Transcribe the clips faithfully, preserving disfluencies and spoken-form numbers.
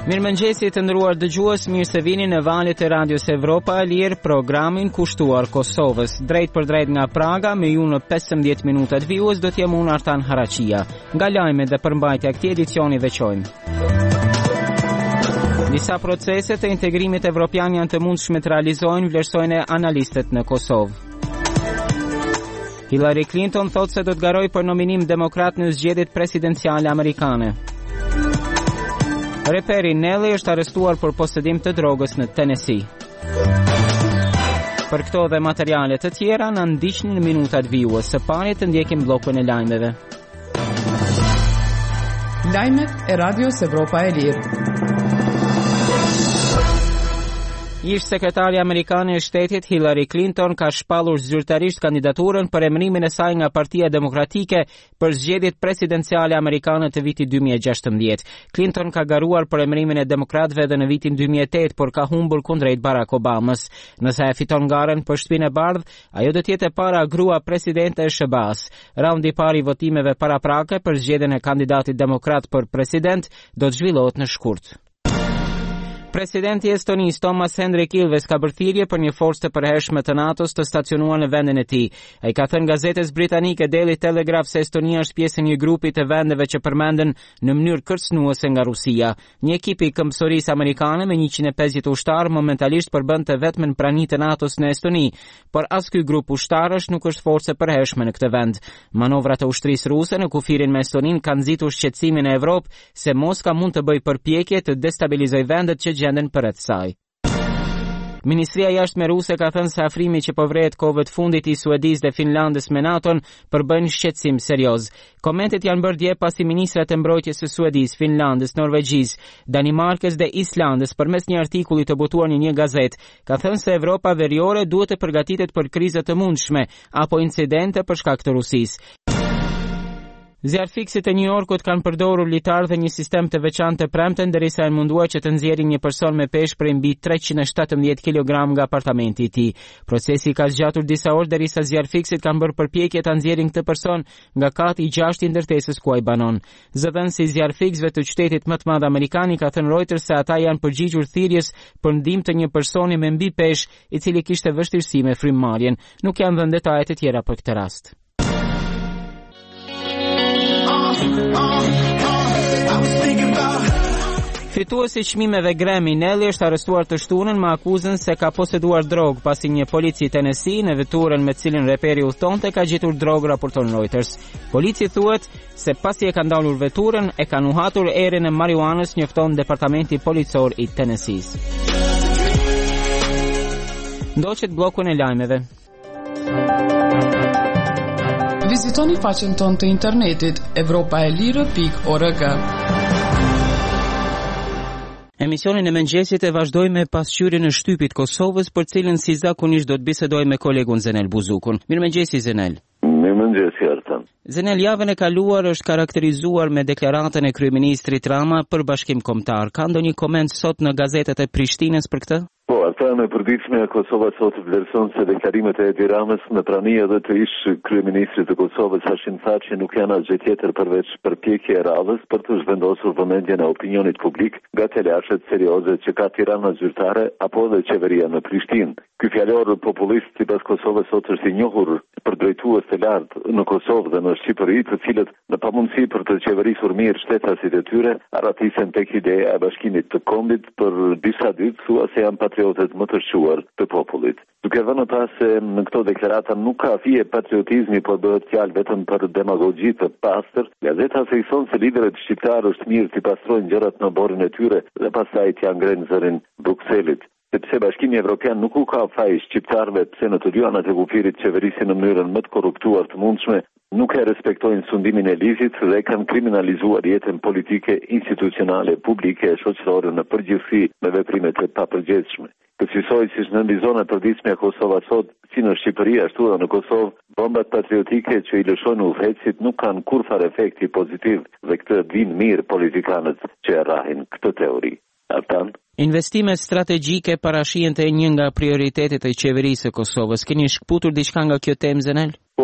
Mirëmëngjesi të nderuar dëgjues, mirë se vini në valët e Radios Evropa e Lirë, programin kushtuar Kosovës. Drejt për drejt nga Praga, me ju në pesëmbëdhjetë minutat vijues do t'jem unë Artan Haraqia. Nga lajmet dhe përmbajtja këtij edicioni veçojmë. Disa procese të integrimit evropian janë të mundshme të realizojnë, vlerësojnë analistët në Kosovë. Hillary Clinton thotë se do të garojë për nominim demokrat në zgjedhjet presidenciale amerikane. Reperi Nelly është arrestuar për posedim të drogës në Tennessee. Për këto dhe materiale të tjera na ndiqni në minutat vijues. Së pari të ndjekim bllokun e lajmeve. Lajmet e Radios Evropa e Lirë. Ish sekretari amerikane e shtetit Hillary Clinton ka shpallur zyrtarisht kandidaturën për emërimin e saj nga Partia Demokratike për zgjedhjet presidenciale amerikane të vitit dy mijë e gjashtëmbëdhjetë. Clinton ka garuar për emërimin e demokratëve edhe në vitin dy mijë e tetë, por ka humbur kundrejt Barack Obamas. Nëse e fiton garën për Shtëpinë e Bardhë, ajo do të jetë e para grua presidente e S B A-s. Raundi i parë i votimeve paraprake për zgjedhjen e kandidatit demokrat për president do të zhvillohet në shkurt. Presidenti i Estonisë Thomas Hendrik Ilves ka bërë thirrje për një forcë të përhershme të NATO-s të stacionuar në vendin e tij. Ai ka thënë gazetës britanike Daily Telegraph se Estonia është pjesë e një grupi të vendeve që përmenden në mënyrë kërcënuese nga Rusia. Një ekip i këmbësorisë amerikane me njëqind e pesëdhjetë ushtarë momentalisht përbën të vetmen praninë të NATO-s në Estoni, por as ky grup ushtarësh nuk është forcë e përhershme në këtë vend. Manovrat e ushtrisë ruse në kufirin me Estoninë kanë nxitur shqetësimin e Evropë se Moska mund të bëjë përpjekje të destabilizojë vendet që gjenden përreth saj. Ministria e Jashtme ruse ka thënë se afrimi që po vret kohëve të fundit i Suedisë dhe Finlandës me NATO-n përbën shqetësim serioz. Komentet janë bërë dje pasi ministrat e mbrojtjes së Suedisë, Finlandës, Norvegjisë, Danimarkës dhe Islandës përmes një artikulli të botuar në një gazetë ka thënë se Evropa veriore duhet të përgatitet për kriza të mundshme apo incidente për shkak të Rusisë. Zjarfikësit e New Yorkut kanë përdorur litar dhe një sistem të veçantë të premten derisa janë munduar që të nxjerrin një person me peshë prej mbi treqind e shtatëmbëdhjetë kilogram nga apartamenti i tij. Procesi ka zgjatur disa orë derisa zjarfikësit kanë bërë përpjekje ta nxjerrin këtë person nga kati i gjashtë i ndërtesës ku ai banon. Zëdhënësi i zjarfikësve të qytetit më të madh amerikan i ka thënë Reuters se ata janë përgjigjur thirrjes për ndihmë të një personi me mbi peshë i cili kishte vështirësi me frymëmarrjen. Nuk janë dhënë detaje të tjera për këtë rast. Fituesi i çmimeve Grammy Nelly është arrestuar të shtunën me akuzën se ka poseduar drogë pasi një polici i Tennessee në veturën me cilin reperi udhtonte ka gjetur drogë, raporton Reuters. Polici thuhet se pasi e ka ndalur veturën e ka nuhatur erën e marijuanës, njofton departamenti policor i Tennessee. Ndoqet bllokun e lajmeve. Vizitoni faqen tonë të internetit evropaelire pikë org. Emisionin e mëngjesit e vazhdoj me pasqyrjen e shtypit Kosovës, për cilën si zakonisht do të bisedoj me kolegun Zenel Buzukun. Mirëmëngjesi Zenel. Mirëmëngjesi Artan. Zenel, javën e kaluar është karakterizuar me deklaratën e kryeministrit Rama për bashkim kombëtar. Ka ndonjë koment sot në gazetet e Prishtinës për këtë? Po, ata në përditshme e Kosova sot vlerëson se deklarimet e Edi Ramës në prani edhe të ish kryeministrit të Kosovës Hashim Thaçi nuk janë asgjë tjetër përveç përpjekje e radhës për të zhvendosur vëmendjen e opinionit publik nga telashet serioze që ka Tirana zyrtare apo dhe qeveria në Prishtinë. Ky fjalor populist sipas Kosovës sot është i njohur për drejtues të lartë në Kosovë dhe në Shqipëri, të cilët në pamundësi për të qeverisur mirë shtetasit e tyre, arratisen tek ideja e bashkimit të kombit për disa ditë, thua se janë patriotet më të shquar të popullit. Duke vënë pas se në këto deklarata nuk ka fije patriotizmi, por bëhet fjalë vetëm për demagogji të pastër, gazeta thekson se liderët shqiptarë është mirë t'i pastrojnë gjërat në borën e tyre dhe pastaj t'ia ngrenë zërin Brukselit. Sepse Bashkimi Evropian nuk u ka faj shqiptarëve pse në të dy anët e kufirit qeverisin në mënyrën më të korruptuar të mundshme, nuk e respektojnë sundimin e ligjit dhe kanë kriminalizuar jetën politike, institucionale, publike e shoqërore në përgjithësi me veprimet e papërgjegjshme. Kësaj siç nënvizon e përditshme e Kosova sot, si në Shqipëri ashtu edhe në Kosovë, bombat patriotike që i lëshojnë udhëhecit nuk kanë kurfar efekti pozitiv dhe këtë dinë mirë politikanët që e rrahin këtë teori. Artan? Investimet strategjike parashihen të një nga prioritetet e qeverisë së Kosovës. Keni shkputur diçka nga kjo temë, Zenel? Po,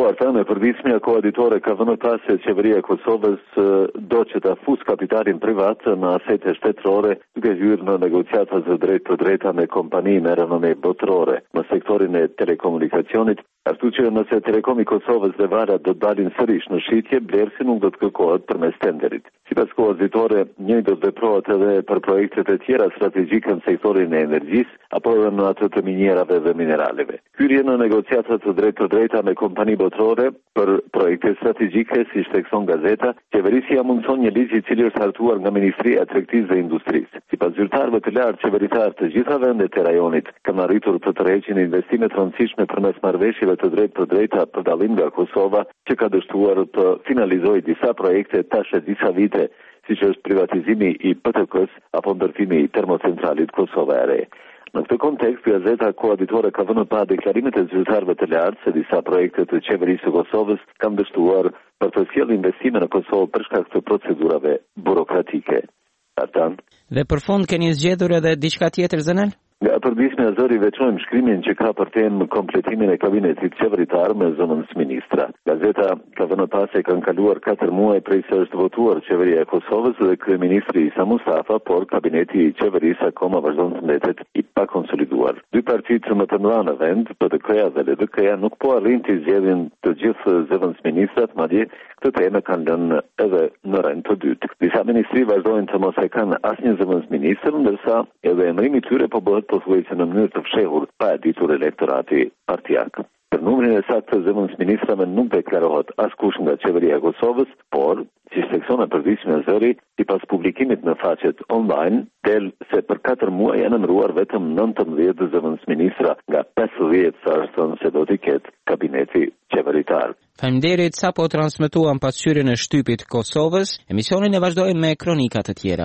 filluar ta me përditshmja koaditore ka vënë pas se qeveria e Kosovës do që ta fusë kapitalin privat në asete shtetërore duke hyrë në negociata të drejtë për drejta me kompani me renome botërore në sektorin e telekomunikacionit, ashtu që nëse Telekomi Kosovës dhe Vara do të dalin sërish në shitje, blerësi nuk do të kërkohet përmes tenderit. Sipas koaditore, njëjtë do të veprohet edhe për projektet e tjera strategjike në sektorin e energjisë apo edhe në atë të minjerave dhe mineraleve. Hyrje në negociata të drejtë për drejta me kompani botërore për projekte strategjike, siç thekson gazeta, qeverisja mundson një ligj i cili është hartuar nga Ministria e Tregtisë dhe Industrisë. Sipas zyrtarëve të lartë qeveritar të gjitha vendet e rajonit kanë arritur të tërheqin investime të rëndësishme përmes marrëveshjeve të drejtë për drejta për dallim nga Kosova, që ka dështuar të finalizojë disa projekte tash e disa vite, siç është privatizimi i P T K-s apo ndërtimi i termocentralit Kosova e Re. Në këtë kontekst, gazeta koaditore ka vënë pa deklarimet e zyrtarëve të lartë se disa projekte të qeverisë së Kosovës kanë dështuar për të sjellë investime në Kosovë për shkak të procedurave burokratike. Artan. Dhe për fund keni zgjedhur edhe diçka tjetër, Zenel? Nga përdisme e zëri veçojmë shkrimin që ka për temë kompletimin e kabinetit qeveritar me zëvendës ministra. Gazeta ka vënë pas se kanë kaluar katër muaj prej se është votuar qeveria e Kosovës dhe kryeministri Isa Mustafa, por kabineti i qeverisë akoma vazhdon të mbetet i pakonsoliduar. Dy partitë më të mëdha në vend, P D K-ja dhe L D K-ja, nuk po arrin të zgjedhin të gjithë zëvendës ministrat, madje këtë temë kanë lënë edhe në rend të dytë. Disa ministri vazhdojnë të mos e kanë asnjë zëvendës ministër, ndërsa edhe emrimi i tyre po bëhet pothuajse në mënyrë të fshehur pa e ditur elektorati partijak. Për numrin e saktë të zëvendës ministrave nuk deklarohet askush nga qeveria e Kosovës, por, siç thekson e përditshme e zëri, sipas publikimit në faqet online, del se për katër muaj janë emëruar vetëm nëntëmbëdhjetë zëvendës ministra nga pesëdhjetë sa është thënë se do t'i ketë kabineti qeveritar. Faleminderit, sapo transmetuam pasqyrjen e shtypit Kosovës. Emisionin e vazhdojmë me kronika të tjera.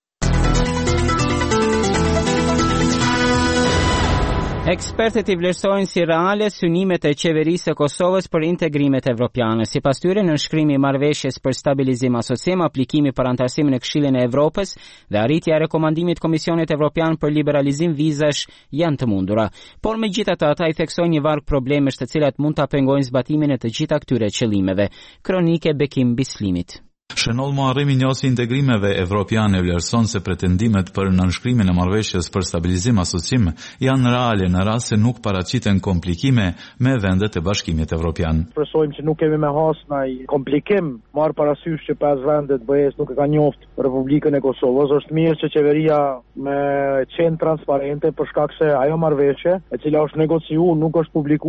Ekspertët i vlerësojnë si reale synimet e qeverisë së Kosovës për integrimet evropiane. Sipas tyre, nënshkrimi i marrëveshjes për stabilizim asociem, aplikimi për antarësimin në Këshillin e Evropës dhe arritja e rekomandimit Komisionit Evropian për liberalizim vizash janë të mundura. Por megjithatë, ata i theksojnë një varg problemesh të cilat mund ta pengojnë zbatimin e të gjitha këtyre qëllimeve. Kronike Bekim Bislimit. Shënoll Muharremi njësi integrimeve evropiane vlerëson se pretendimet për nënshkrimin e marrëveshjes për stabilizim asocim janë reale në rast se nuk paraqiten komplikime me vendet e Bashkimit Evropian. Presojmë që nuk kemi me has ndaj komplikim, marr parasysh që pesë vendet B E-s nuk e kanë njoft Republikën e Kosovës. Është mirë që qeveria me qenë transparente për shkak se ajo marrëveshje, e cila është negociuar, nuk është publikuar